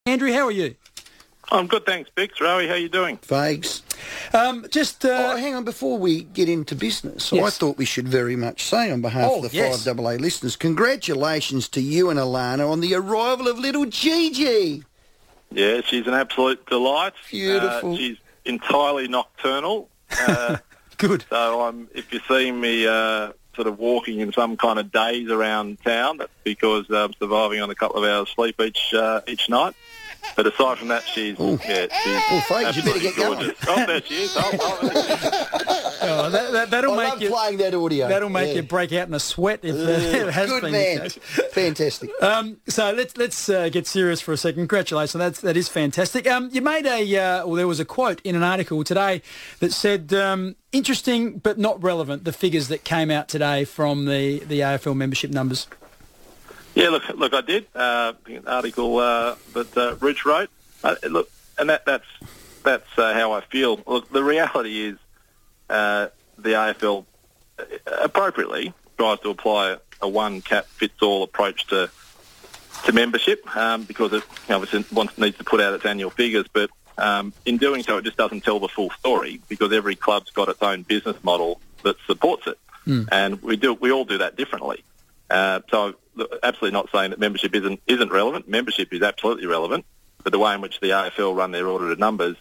Andrew, how are you? I'm good, thanks, Bix. Rowie, how you doing? Vagues. Hang on, before we get into business, yes. I thought we should very much say on behalf of the 5AA listeners, congratulations to you and Alana on the arrival of little Gigi. Yeah, she's an absolute delight. Beautiful. She's entirely nocturnal. Good. So if you're seeing me sort of walking in some kind of daze around town, that's because I'm surviving on a couple of hours sleep each night. But aside from that, she's folks, you better get gorgeous. going. Oh, there she is. That'll I make love you playing that audio. That'll make you break out in a sweat if it has good been man. the case. Fantastic. So let's get serious for a second. Congratulations, that is fantastic. You made there was a quote in an article today that said, interesting but not relevant, the figures that came out today from the AFL membership numbers. Yeah, look, I did. An article that Rich wrote. And that's how I feel. Look, the reality is the AFL appropriately tries to apply a one-cap-fits-all approach to membership because it obviously needs to put out its annual figures, but in doing so, it just doesn't tell the full story because every club's got its own business model that supports it, and we all do that differently. So, absolutely not saying that membership isn't relevant. Membership is absolutely relevant, but the way in which the AFL run their audited numbers,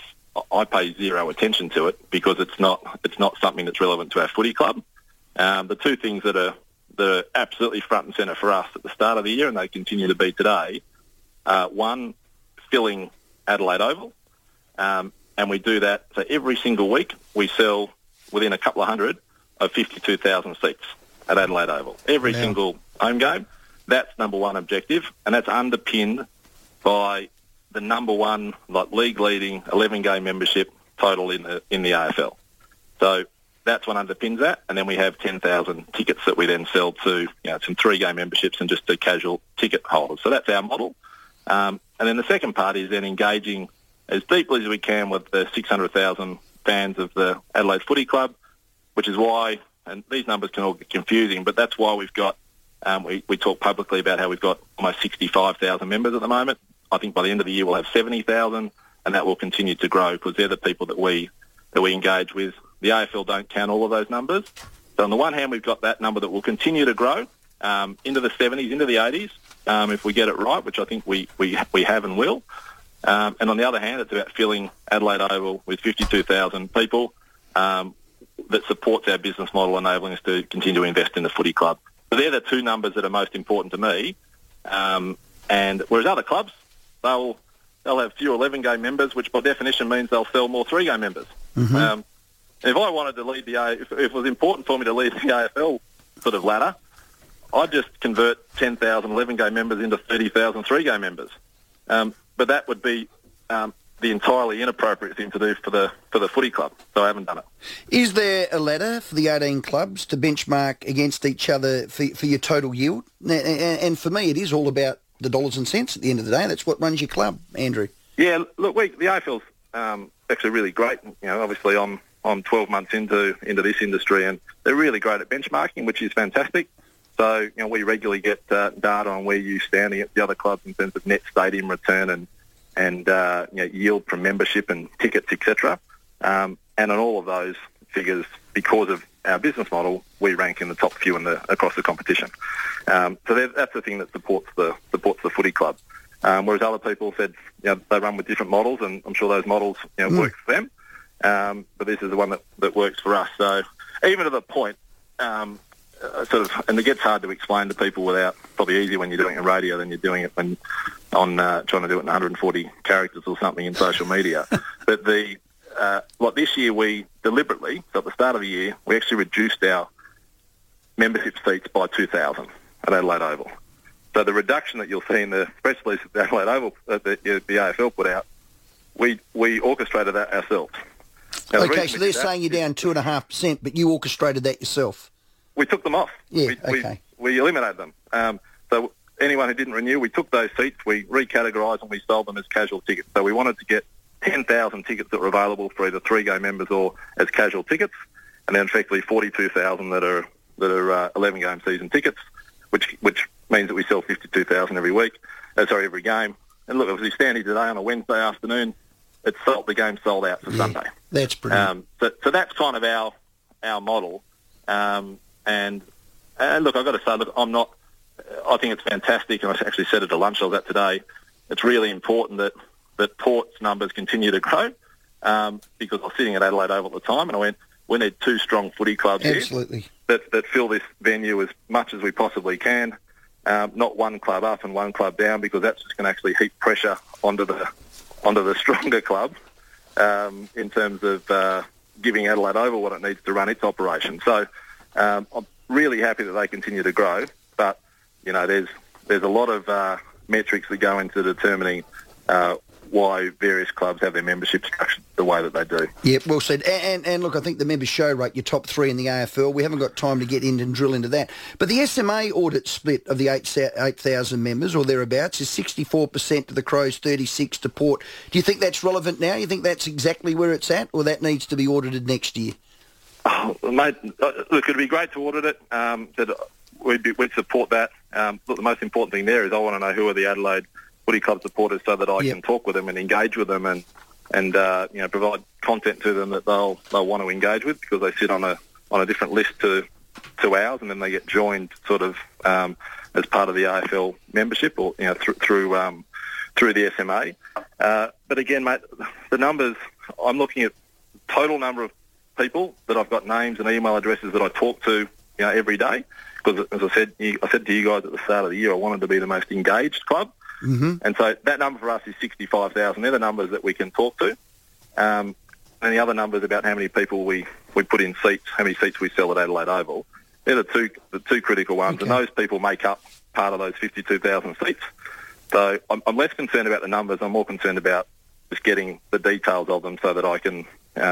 I pay zero attention to it because it's not something that's relevant to our footy club. The two things that are absolutely front and centre for us at the start of the year, and they continue to be today, one, filling Adelaide Oval, and we do that. So every single week we sell within a couple of hundred of 52,000 seats at Adelaide Oval. Every single home game, that's number one objective, and that's underpinned by the number one league-leading 11-game membership total in the AFL. So that's what underpins that, and then we have 10,000 tickets that we then sell to some 3-game memberships and just to casual ticket holders. So that's our model. And then the second part is then engaging as deeply as we can with the 600,000 fans of the Adelaide Footy Club, which is why, and these numbers can all get confusing, but that's why we've got, we talk publicly about how we've got almost 65,000 members at the moment. I think by the end of the year we'll have 70,000, and that will continue to grow because they're the people that we engage with. The AFL don't count all of those numbers. So on the one hand, we've got that number that will continue to grow into the 70s, into the 80s, if we get it right, which I think we have and will. And on the other hand, it's about filling Adelaide Oval with 52,000 people that supports our business model, enabling us to continue to invest in the footy club. So they're the two numbers that are most important to me. And whereas other clubs, they'll have fewer 11-game members, which by definition means they'll sell more 3-game members. Mm-hmm. If I wanted to lead if it was important for me to lead the AFL sort of ladder, I'd just convert 10,000 11-game members into 30,000 3-game members. But that would be the entirely inappropriate thing to do for the footy club, so I haven't done it. Is there a ladder for the 18 clubs to benchmark against each other for your total yield? And for me, it is all about the dollars and cents at the end of the day. That's what runs your club, Andrew. Yeah, look, the AFL's actually really great. Obviously I'm 12 months into this industry, and they're really great at benchmarking, which is fantastic. So, we regularly get data on where you stand against the other clubs in terms of net stadium return and yield from membership and tickets, etc. And on all of those figures, because of our business model, we rank in the top few across the competition. So that's the thing that supports the footy club. Whereas other people said they run with different models, and I'm sure those models work for them. But this is the one that works for us. So even to the point, and it gets hard to explain to people without, probably easier when you're doing it on radio than you're doing it when on trying to do it in 140 characters or something in social media. But this year we deliberately, so at the start of the year, we actually reduced our membership seats by 2,000 at Adelaide Oval. So the reduction that you'll see in the press release that Adelaide Oval, that the AFL put out, we orchestrated that ourselves. Now, okay, so they're saying you're down 2.5%, but you orchestrated that yourself. We took them off. Yeah, okay. We eliminated them. So anyone who didn't renew, we took those seats, we recategorised and we sold them as casual tickets. So we wanted to get 10,000 tickets that were available for either 3-game members or as casual tickets, and then effectively 42,000 that are 11-game season tickets, which means that we sell 52,000 every game. and look, as we stand here today on a Wednesday afternoon, the game's sold out for Sunday. That's brilliant. So that's kind of our model. And look, I've got to say, look, I think it's fantastic, and I actually said it at lunch I was at today, it's really important that Port's numbers continue to grow, because I was sitting at Adelaide Oval at the time, and I went, we need two strong footy clubs Absolutely. here that fill this venue as much as we possibly can, not one club up and one club down, because that's just going to actually heap pressure onto the stronger club in terms of giving Adelaide Oval what it needs to run its operation. So I'm really happy that they continue to grow, but there's a lot of metrics that go into determining why various clubs have their membership structured the way that they do. Yeah, well said. And look, I think the members show rate your top three in the AFL. We haven't got time to get in and drill into that. But the SMA audit split of the 8,000 members or thereabouts is 64% to the Crows, 36% to Port. Do you think that's relevant now? You think that's exactly where it's at, or that needs to be audited next year? Oh, mate, look, it'd be great to audit it. We'd support that. Look, the most important thing there is I want to know who are the Adelaide Footy Club supporters, so that I can talk with them and engage with them and provide content to them that they'll want to engage with, because they sit on a different list to ours, and then they get joined sort of as part of the AFL membership, or through the SMA. But again, mate, the numbers, I'm looking at total number of people that I've got names and email addresses that I talk to every day, because as I said to you guys at the start of the year, I wanted to be the most engaged club. Mm-hmm. And so that number for us is 65,000. They're the numbers that we can talk to. And the other numbers about how many people we put in seats, how many seats we sell at Adelaide Oval, they're the two critical ones. Okay. And those people make up part of those 52,000 seats. So I'm less concerned about the numbers. I'm more concerned about just getting the details of them so that I can,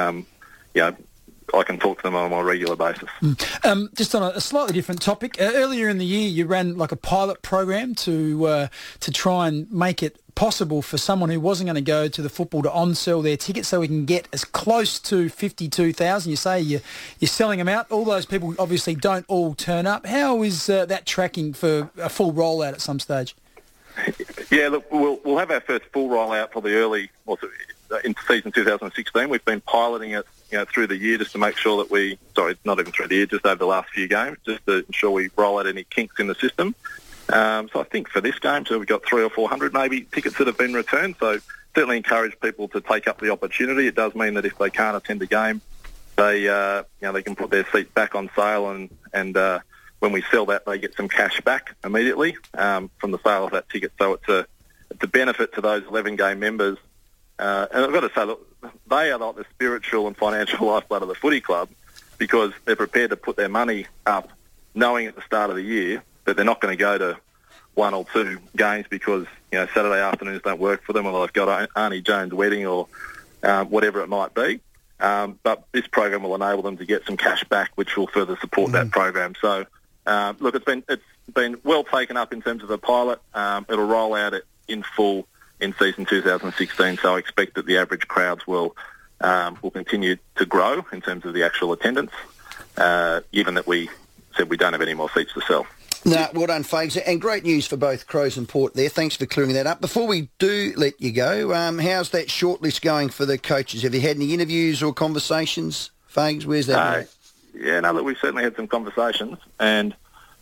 I can talk to them on a more regular basis. Just on a slightly different topic, earlier in the year you ran like a pilot program to try and make it possible for someone who wasn't going to go to the football to on-sell their tickets so we can get as close to 52,000. You say you're selling them out. All those people obviously don't all turn up. How is that tracking for a full rollout at some stage? Yeah, look, we'll have our first full rollout probably early in season 2016. We've been piloting it through the year just to make sure that not even through the year, just over the last few games, just to ensure we roll out any kinks in the system. So I think for this game, we've got 300 or 400 maybe tickets that have been returned. So certainly encourage people to take up the opportunity. It does mean that if they can't attend the game, they can put their seat back on sale, and when we sell that, they get some cash back immediately from the sale of that ticket. So it's a benefit to those 11-game members. And I've got to say, look, they are like the spiritual and financial lifeblood of the footy club, because they're prepared to put their money up knowing at the start of the year that they're not going to go to one or two games because Saturday afternoons don't work for them, or they've got Arnie Jones' wedding, or whatever it might be. But this program will enable them to get some cash back, which will further support that program. So, look, it's been well taken up in terms of a pilot. It'll roll out in full in season 2016, so I expect that the average crowds will continue to grow in terms of the actual attendance, given that we said we don't have any more seats to sell. No, well done, Fags. And great news for both Crows and Port there. Thanks for clearing that up. Before we do let you go, how's that shortlist going for the coaches? Have you had any interviews or conversations, Fags? Where's that? Look, we've certainly had some conversations, and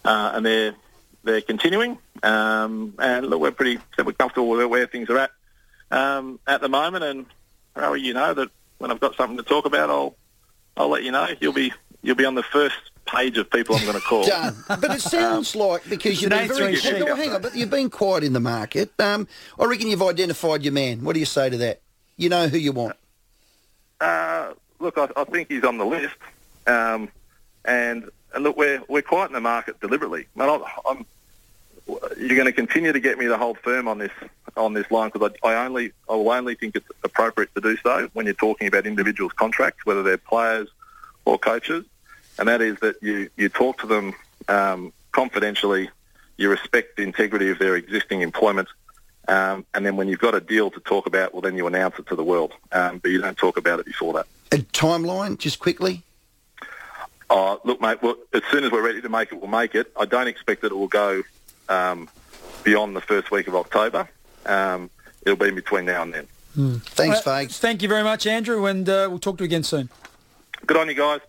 they're continuing. And look, we're comfortable with where things are at the moment. And Harry, that when I've got something to talk about, I'll let you know. You'll be on the first page of people I'm going to call. Done. But it sounds like, because you've been hang on, but you've been quiet in the market. I reckon you've identified your man. What do you say to that? You know who you want. Look, I think he's on the list. And look, we're quiet in the market deliberately. You're going to continue to get me to hold firm on this line, because I will only think it's appropriate to do so when you're talking about individuals' contracts, whether they're players or coaches. And that is that you talk to them confidentially, you respect the integrity of their existing employment, and then when you've got a deal to talk about, well, then you announce it to the world, but you don't talk about it before that. A timeline, just quickly? Look, mate, as soon as we're ready to make it, we'll make it. I don't expect that it will go beyond the first week of October. it'll be in between now and then. Thanks, Fags. Thank you very much, Andrew, and we'll talk to you again soon. Good on you guys.